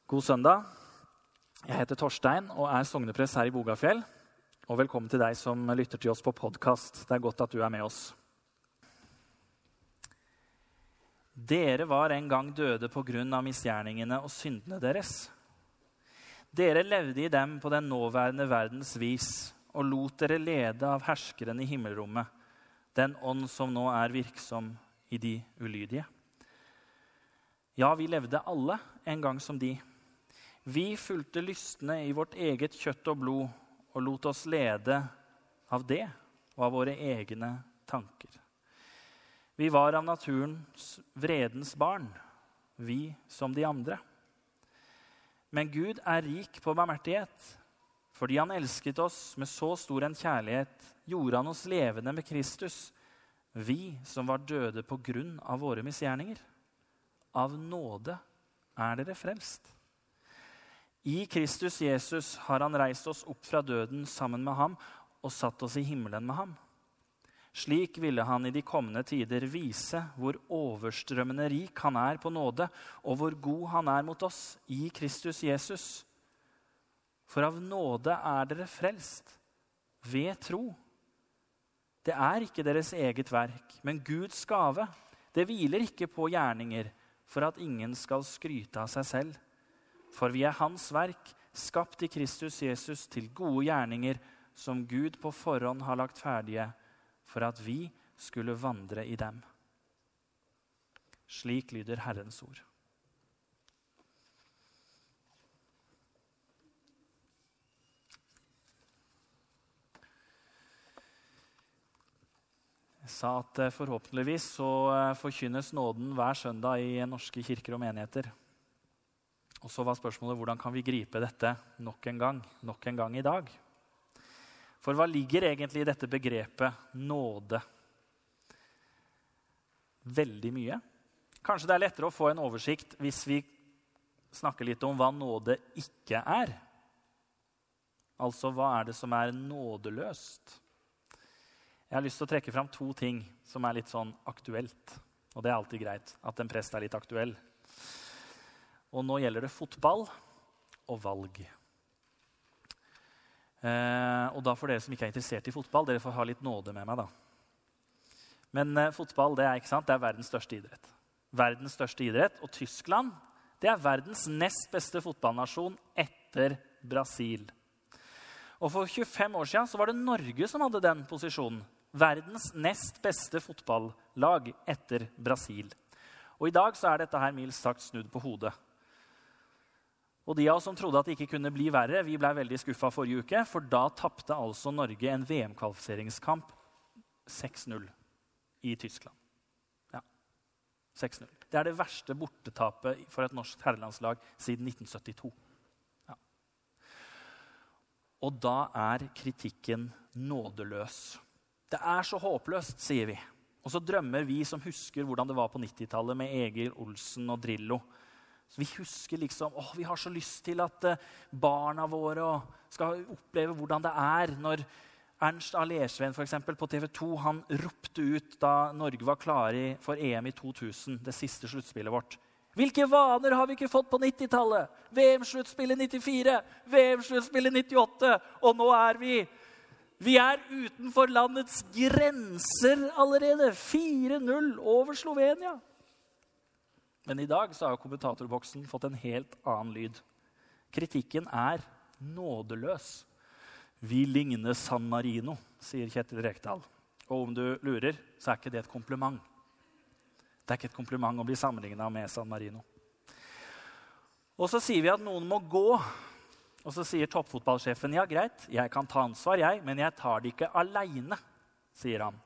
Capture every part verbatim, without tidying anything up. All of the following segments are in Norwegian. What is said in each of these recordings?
God søndag. Jeg heter Torstein og er sogneprest her i Bogafjell. Og velkommen til deg som lytter til oss på podcast. Det er godt at du er med oss. Dere var en gang døde på grunn av misgjerningene og syndene deres. Dere levde i dem på den nåværende verdens vis og lot dere lede av herskeren i himmelrommet, den ånd som nå er virksom i de ulydige. Ja, vi levde alle en gang som de. Vi fulgte lystne i vårt eget kjøtt og blod og lot oss lede av det og av våre egne tanker. Vi var av naturens vredens barn, vi som de andre. Men Gud er rik på barmhjertighet. Fordi han elsket oss med så stor en kjærlighet, gjorde han oss levende med Kristus, vi som var døde på grunn av våre misgjerninger. Av nåde er dere frelst. I Kristus Jesus har han reist oss opp fra døden sammen med ham og satt oss i himmelen med ham. Slik ville han i de kommende tider vise hvor overstrømmende rik han er på nåde, og hvor god han er mot oss i Kristus Jesus. For av nåde er dere frelst, ved tro. Det er ikke deres eget verk, men Guds gave. Det hviler ikke på gjerninger, for at ingen skal skryte av seg selv. For vi er hans verk, skapt i Kristus Jesus til gode gjerninger, som Gud på forhånd har lagt ferdige, for at vi skulle vandre i dem. Slik lyder Herrens ord. Jeg sa at forhåpentligvis så forkynnes nåden hver søndag i norske kirker og menigheter. Og så var spørsmålet, hvordan kan vi gripe dette nok en gang, nok en gang i dag? For hva ligger egentlig i dette begrepet nåde? Veldig mye. Kanskje det er lettere å få en oversikt hvis vi snakker litt om hva nåde ikke er. Altså, hva er det som er nådeløst? Jeg har lyst til å trekke fram to ting som er litt sånn aktuelt. Og det er alltid greit at en prest er litt aktuell. Og nå gjelder det fotball og valg. Eh, og da for dere som ikke er interessert i fotball, dere får ha litt nåde med meg da. Men eh, fotball, det er, ikke sant? Det er verdens største idrett. Verdens største idrett, og Tyskland, det er verdens nest beste fotballnasjon etter Brasil. Og for tjuefem år siden så var det Norge som hadde den posisjonen. Verdens nest beste fotballag etter Brasil. Og i dag så er dette her mildt sagt snudd på hodet. Og de av oss som trodde at det ikke kunne bli verre, vi ble veldig skuffet forrige uke, for da tappte altså Norge en V M-kvalifiseringskamp seks null i Tyskland. Ja, seks null. Det er det verste bortetapet for et norsk herrelandslag siden nitten syttito. Ja. Og da er kritikken nådeløs. Det er så håpløst, sier vi. Og så drømmer vi som husker hvordan det var på nittitallet med Egil Olsen og Drillo. Så vi husker liksom, åh, vi har så lyst til at uh, barna våre skal oppleve hvordan det er når Ernst A. Lersven for eksempel på T V to, han ropte ut da Norge var klare for E M i to tusen, det siste sluttspillet vårt. Hvilke vaner har vi ikke fått på nittitallet? V M-sluttspillet nittifire, V M-sluttspillet nittiåtte, og nå er vi, vi er utenfor landets grenser allerede, fire null over Slovenia. Men i dag så har kommentatorboksen fått en helt annen lyd. Kritikken er nådeløs. Vi ligner San Marino, sier Kjetil Rekdal. Og om du lurer, så er ikke det et kompliment. Det er ikke et kompliment å bli sammenlignet med San Marino. Og så sier vi at noen må gå. Og så sier toppfotballsjefen, ja greit, jeg kan ta ansvar jeg, men jeg tar det ikke alene, sier han.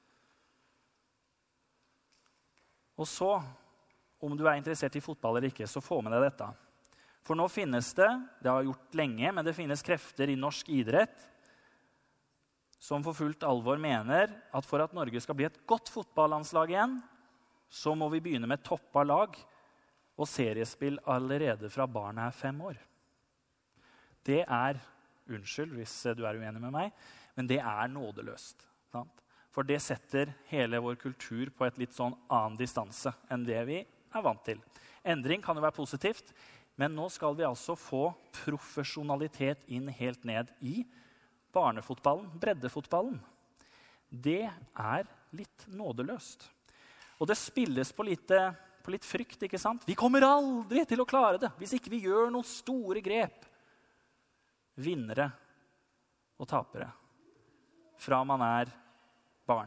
Og så, om du er interessert i fotball eller ikke, så få med deg dette. For nå finnes det, det har gjort lenge, men det finnes krefter i norsk idrett som for fullt alvor mener at for at Norge skal bli et godt fotballandslag igjen, så må vi begynne med toppa lag og seriespill allerede fra barna er fem år. Det er, unnskyld hvis du er uenig med meg, men det er nådeløst. Sant? For det setter hele vår kultur på et litt sånn annen distanse enn det vi er vant til. Endring kan jo være positivt. Men nå skal vi altså få profesjonalitet inn helt ned i barnefotballen, breddefotballen. Det er litt nådeløst. Og det spilles på litt, på litt frykt, ikke sant? Vi kommer aldri til å klare det hvis ikke vi gjør noen store grep. Vinnere og tapere. Fra man er barn.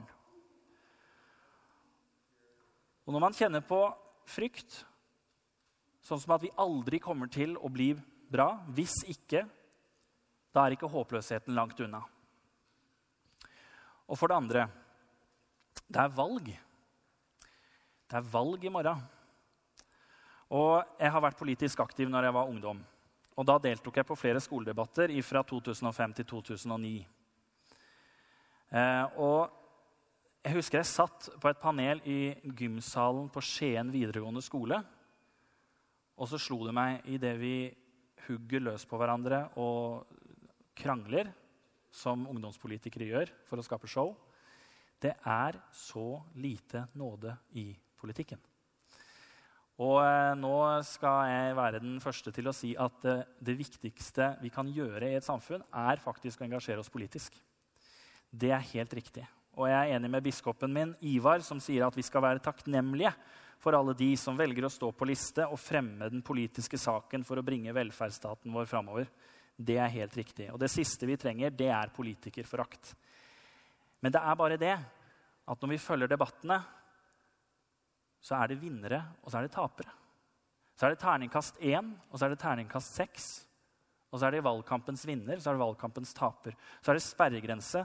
Og når man kjenner på frykt, sånn som at vi aldri kommer til å bli bra, hvis ikke, da er ikke håpløsheten langt unna. Og for det andre, det er valg. Det er valg i morgen. Og jeg har vært politisk aktiv når jeg var ungdom. Og da deltok jeg på flere skoledebatter fra to tusen og fem til to tusen og ni. Eh, og jeg husker jeg satt på et panel i gymsalen på Skien videregående skole. Og så slo det meg i det vi hugger løs på hverandre og krangler, som ungdomspolitikere gjør for å skape show. Det er så lite nåde i politikken. Og eh, nå skal jeg være den første til å si at eh, det viktigste vi kan gjøre i et samfunn er faktisk å engasjere oss politisk. Det er helt riktig. Og jeg er enig med biskopen min, Ivar, som sier at vi skal være takknemlige for alle de som velger å stå på liste og fremme den politiske saken for å bringe velferdsstaten vår fremover. Det er helt riktig. Og det siste vi trenger, det er politikerforakt. Men det er bare det at når vi følger debattene, så er det vinnere, og så er det tapere. Så er det terningkast én, og så er det terningkast seks. Og så er det valgkampens vinner, så er det valgkampens taper. Så er det sperregrense.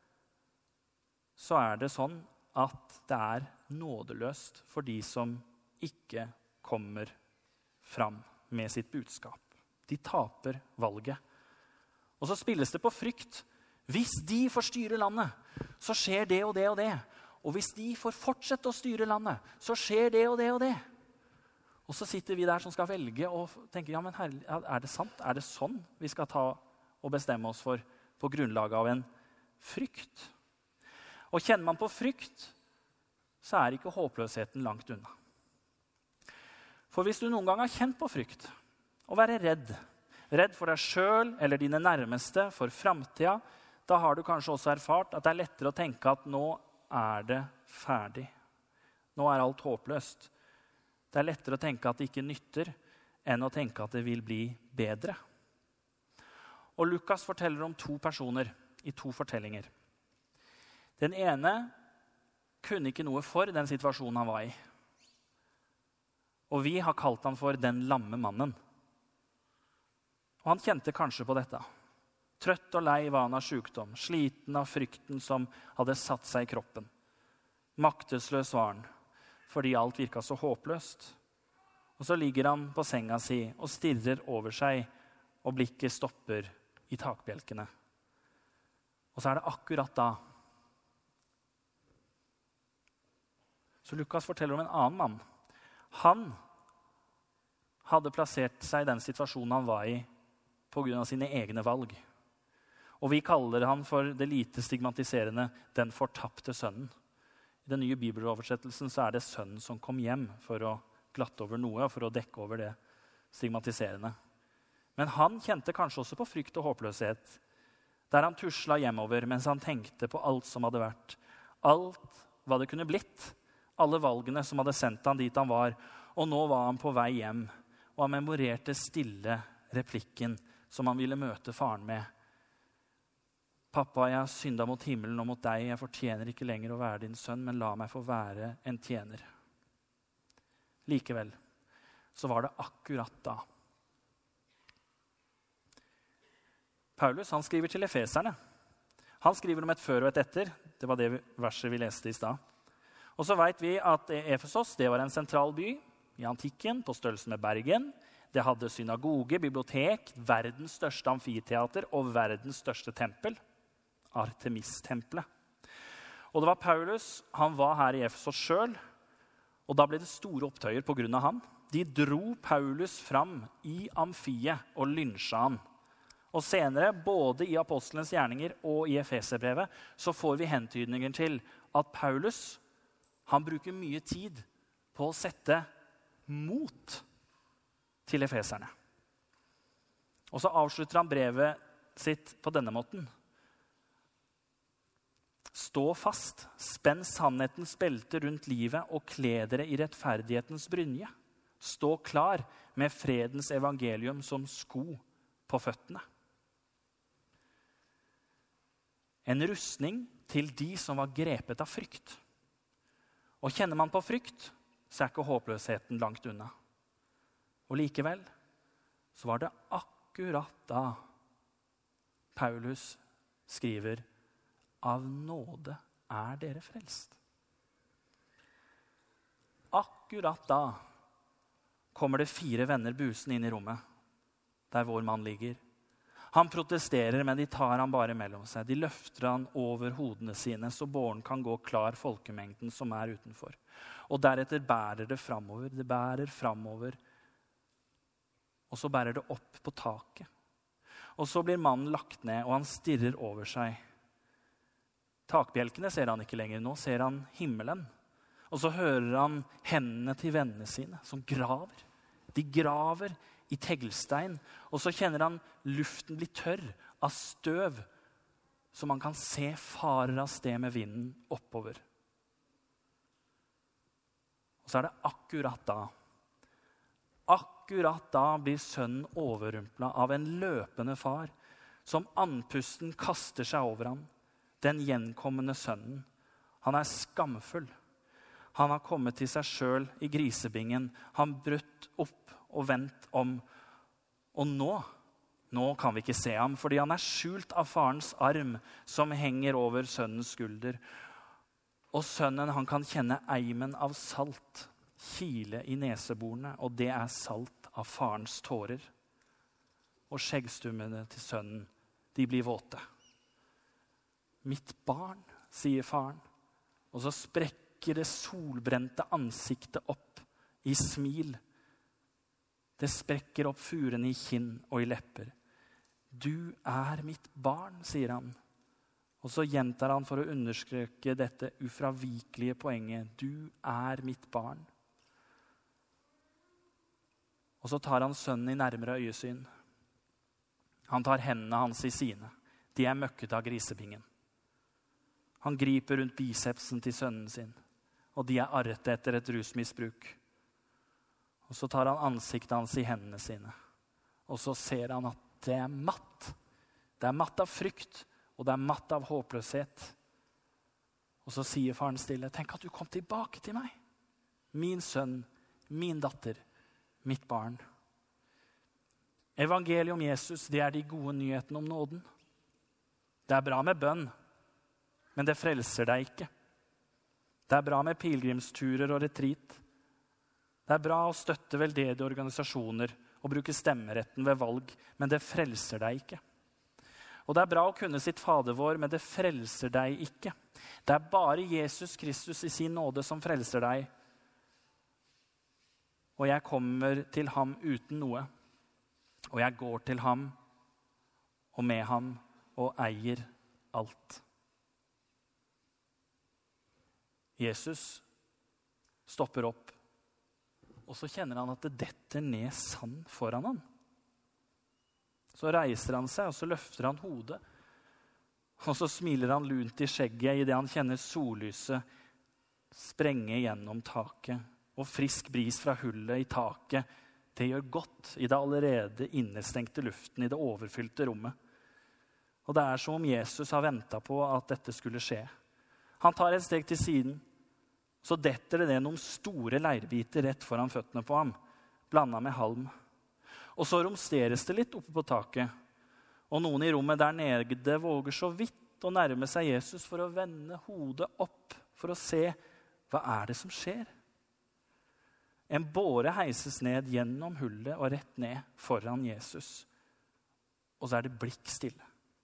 Så er det sånn at det er nådeløst for de som ikke kommer fram med sitt budskap. De taper valget. Og så spilles det på frykt. Hvis de får styre landet, så skjer det og det og det. Og hvis de får fortsette å styre landet, så skjer det og det og det. Og så sitter vi der som skal velge og tenker, ja, men herlig, er det sant? Er det sånn vi skal ta og bestemme oss for på grunnlag av en frykt? Og kjenner man på frykt, så er ikke håpløsheten langt unna. For hvis du noen gang har kjent på frykt, å være redd, redd for deg selv eller dine nærmeste, for fremtiden, da har du kanskje også erfart at det er lettere å tenke at nå er det ferdig. Nå er alt håpløst. Det er lettere å tenke at det ikke nytter, enn å tenke at det vil bli bedre. Og Lukas forteller om to personer i to fortellinger. Den ene kunne ikke noe for den situasjonen han var i. Og vi har kalt han for den lamme mannen. Og han kjente kanskje på dette. Trøtt og lei var han av sykdom, sliten av frykten som hadde satt seg i kroppen. Maktesløs var han, fordi alt virket så håpløst. Og så ligger han på senga si og stirrer over seg, og blikket stopper i takbjelkene. Og så er det akkurat da. Så Lukas forteller om en annen mann. Han hadde plassert seg i den situasjonen han var i på grunn av sine egne valg. Og vi kaller han for det lite stigmatiserende den fortapte sønnen. I den nye bibeloversettelsen så er det sønnen som kom hjem for å glatte over noe, og for å dekke over det stigmatiserende. Men han kjente kanskje også på frykt og håpløshet, der han tusla hjemover mens han tenkte på alt som hadde vært. Alt hva det kunne blitt, alle valgene som hadde sendt han dit han var, og nå var han på vei hjem, og han memorerte stille replikken som han ville møte faren med. Pappa, jeg har syndet mot himmelen og mot deg. Jeg fortjener ikke lenger å være din sønn, men la meg få være en tjener. Likevel, så var det akkurat da. Paulus, han skriver til efeserne. Han skriver om et før og et etter. Det var det verset vi leste i stad. Og så vet vi at Efesos, det var en sentral by i antikken, på størrelse med Bergen. Det hadde synagoge, bibliotek, verdens største amfiteater og verdens største tempel. Artemis-tempelet. Og det var Paulus, han var her i Efesos selv, og da ble det store opptøyer på grunn av ham. De dro Paulus fram i amfiet og lynsja han. Og senere, både i apostelens gjerninger og i Efeserbrevet, så får vi hentydninger til at Paulus, han bruker mye tid på å sette mot til efeserne. Og så avslutter han brevet sitt på denne måten. Stå fast, spenn sannhetens belte rundt livet og kle dere i rettferdighetens brynje. Stå klar med fredens evangelium som sko på føttene. En rustning til de som var grepet av frykt. Og kjenner man på frykt, så er ikke håpløsheten langt unna. Og likevel så var det akkurat da Paulus skriver: av nåde er dere frelst. Akkurat da kommer det fire venner busen inn i rommet, der vår mann ligger. Han protesterer, men de tar han bare mellom seg. De løfter han over hodene sine, så båren kan gå klar folkemengden som er utenfor. Og deretter bærer det framover, det bærer framover, og så bærer det opp på taket. Og så blir mannen lagt ned, og han stirrer over seg. Takbjelkene ser han ikke lenger, nå ser han himmelen. Og så hører han hendene til vennene sine som graver. De graver i teglstein, og så kjenner han luften bli tørr av støv, så man kan se farer av sted med vinden oppover. Og så er det akkurat da, akkurat da blir sønnen overrumplet av en løpende far, som andpusten kaster seg over ham, den gjenkommende sønnen. Han er skamfull. Han har kommet til seg selv i grisebingen. Han brutt opp og vendt om. Og nå, nå kan vi ikke se ham, fordi han er skjult av farens arm som henger over sønnens skulder. Og sønnen, han kan kjenne eimen av salt, kile i neseborene, og det er salt av farens tårer. Og skjeggstummene til sønnen, de blir våte. Mitt barn, sier faren, og så sprekker det solbrente ansiktet opp i smil. Det sprekker opp furene i kinn og i lepper. Du er mitt barn, sier han. Og så gjentar han for å understreke dette ufravikelige poenget. Du er mitt barn. Og så tar han sønnen i nærmere øyesyn. Han tar hendene hans i sine. De er møkket av grisebingen. Han griper rundt bicepsen til sønnen sin, og de er arret etter et rusmisbruk. Og så tar han ansiktet hans i hendene sine, og så ser han at det er matt. Det er matt av frykt, og det er matt av håpløshet. Og så sier faren stille, tenk at du kom tilbake til meg. Min sønn, min datter, mitt barn. Evangeliet om Jesus, det er de gode nyhetene om nåden. Det er bra med bønn, men det frelser deg ikke. Det er bra med pilgrimsturer og retreat. Det er bra å støtte veldedige organisasjoner og bruke stemmeretten ved valg, men det frelser deg ikke. Og det er bra å kunne sitt Fader vår, men det frelser deg ikke. Det er bare Jesus Kristus i sin nåde som frelser deg. Og jeg kommer til ham uten noe. Og jeg går til ham og med ham og eier alt. Jesus stopper opp, og så kjenner han at det detter ned sand foran han. Så reiser han seg, og så løfter han hodet. Og så smiler han lunt i skjegget i det han kjenner sollyset sprenge gjennom taket. Og frisk bris fra hullet i taket, det gjør godt i det allerede innestengte luften i det overfylte rommet. Og det er som om Jesus har ventet på at dette skulle skje. Han tar et steg til siden, så detter det ned noen store leirbiter rett foran føttene på ham, blandet med halm. Og så romsteres det litt oppe på taket, og noen i rommet der nede våger så vidt å nærme seg Jesus for å vende hodet opp, for å se hva er det som skjer. En båre heises ned gjennom hullet og rett ned foran Jesus, og så er det blikk stille.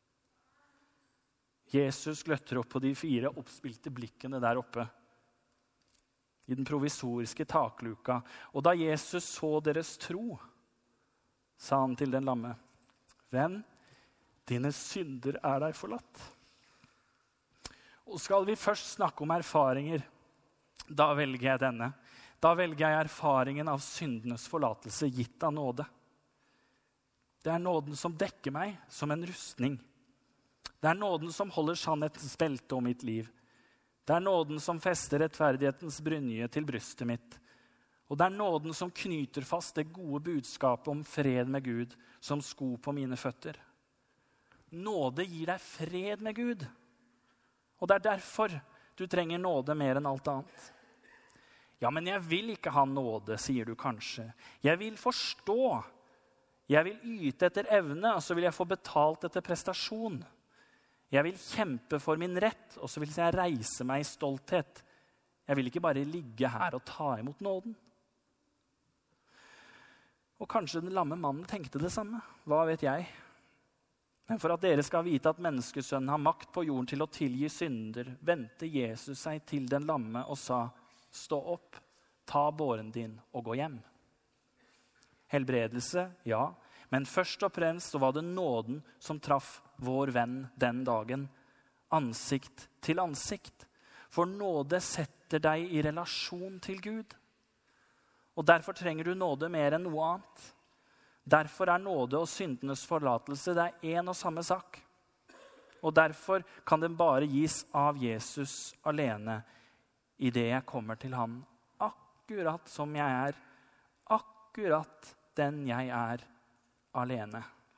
Jesus gløtter opp på de fire oppspilte blikkene der oppe, i den provisoriske takluka. Og da Jesus så deres tro, sa han til den lamme, venn, dine synder er deg forlatt. Og skal vi først snakke om erfaringer, da velger jeg denne. Da velger jeg erfaringen av syndenes forlatelse gitt av nåde. Det er nåden som dekker meg som en rustning. Det er nåden som holder sannhetens belte om mitt liv. Det er nåden som fester rettferdighetens brynje til brystet mitt. Og det er nåden som knyter fast det gode budskapet om fred med Gud som sko på mine føtter. Nåde gir deg fred med Gud. Og det er derfor du trenger nåde mer enn alt annet. Ja, men jeg vil ikke ha nåde, sier du kanskje. Jeg vil forstå. Jeg vil yte etter evne, og så vil jeg få betalt etter prestasjon. Jeg vil kjempe for min rett, og så vil jeg reise meg i stolthet. Jeg vil ikke bare ligge her og ta imot nåden. Og kanskje den lamme mannen tenkte det samme. Hva vet jeg? Men for at dere skal vite at menneskesønnen har makt på jorden til å tilgi synder, vendte Jesus seg til den lamme og sa, stå opp, ta båren din og gå hjem. Helbredelse, ja, men først og fremst så var det nåden som traff vår venn den dagen, ansikt til ansikt. For nåde setter deg i relasjon til Gud. Og derfor trenger du nåde mer enn noe annet. Derfor er nåde og syndenes forlatelse, det er en og samme sak. Og derfor kan den bare gis av Jesus alene i det jeg kommer til ham. Akkurat som jeg er, akkurat den jeg er alene.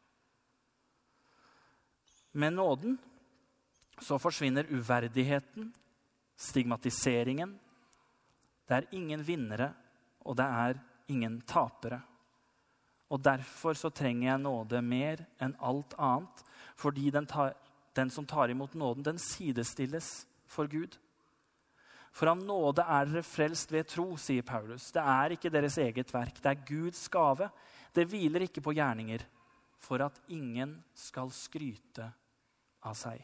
Med nåden så forsvinner uverdigheten, stigmatiseringen. Det er ingen vinnere, og det er ingen tapere. Og derfor så trenger jeg nåde mer enn alt annet, fordi den, tar, den som tar imot nåden, den sidestilles for Gud. For av nåde er dere frelst ved tro, sier Paulus. Det er ikke deres eget verk, det er Guds gave. Det hviler ikke på gjerninger, for at ingen skal skryte av seg.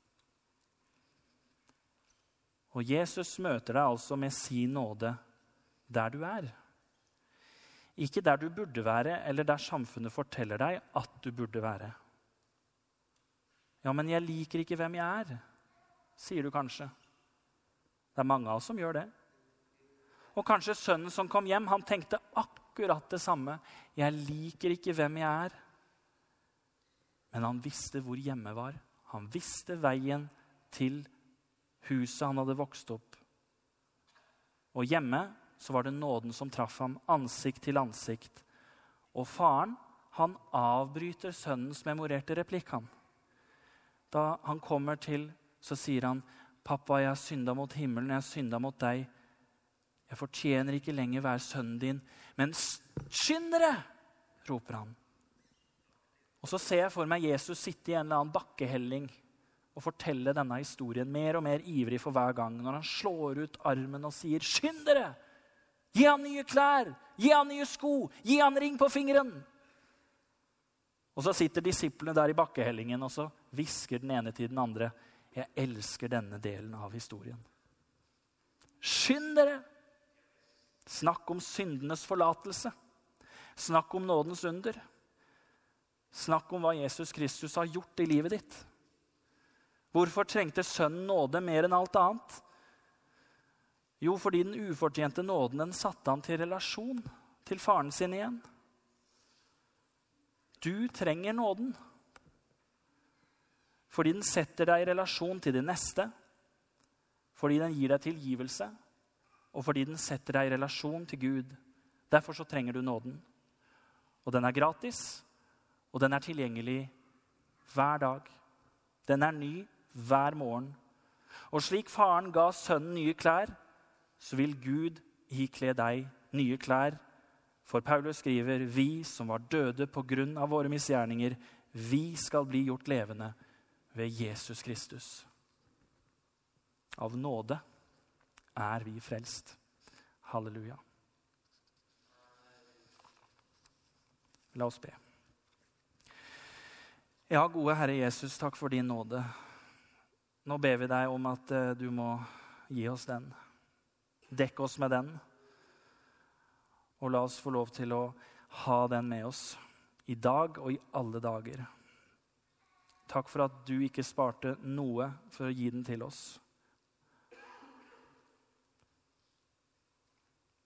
Og Jesus møter deg altså med sin nåde der du er. Ikke der du burde være, eller der samfunnet forteller deg at du burde være. Ja, men jeg liker ikke hvem jeg er, sier du kanskje. Det er mange av oss som gjør det. Og kanskje sønnen som kom hjem, han tenkte akkurat det samme. Jeg liker ikke hvem jeg er. Men han visste hvor hjemme var. Han visste veien til huset han hadde vokst opp. Og hjemme så var det nåden som traff ham ansikt til ansikt. Og faren, han avbryter sønnens memorerte replikk. Han. Da han kommer til, så sier han, pappa, jeg har syndet mot himmelen, jeg har syndet mot deg. Jeg fortjener ikke lenger være sønnen din, men skynd dere, roper han. Og så ser jeg for meg Jesus sitte i en eller annen bakkehelling og fortelle denne historien mer og mer ivrig for hver gang, når han slår ut armen og sier, skynd dere! Gi han nye klær, gi han nye sko, gi han ring på fingeren. Og så sitter disiplene der i bakkehellingen, og så visker den ene til den andre, jeg elsker denne delen av historien. Skynd dere! Snakk om syndenes forlatelse. Snakk om nådens under. Snakk om hva Jesus Kristus har gjort i livet ditt. Hvorfor trengte sønnen nåde mer enn alt annet? Jo, fordi den ufortjente nåden den satte han til relasjon til faren sin igjen. Du trenger nåden. Fordi den setter deg i relasjon til det neste. Fordi den gir deg tilgivelse. Og fordi den setter deg i relasjon til Gud. Derfor så trenger du nåden. Og den er gratis. Og den er tilgjengelig hver dag. Den er ny hver morgen. Og slik faren ga sønnen nye klær, så vil Gud ikle deg nye klær. For Paulus skriver, vi som var døde på grunn av våre misgjerninger, vi skal bli gjort levende ved Jesus Kristus. Av nåde er vi frelst. Halleluja. La oss be. Ja, gode Herre Jesus, takk for din nåde. Nå ber vi deg om at uh, du må gi oss den. Dekk oss med den. Og la oss få lov til å ha den med oss i dag og i alle dager. Takk for at du ikke sparte noe for å gi den til oss.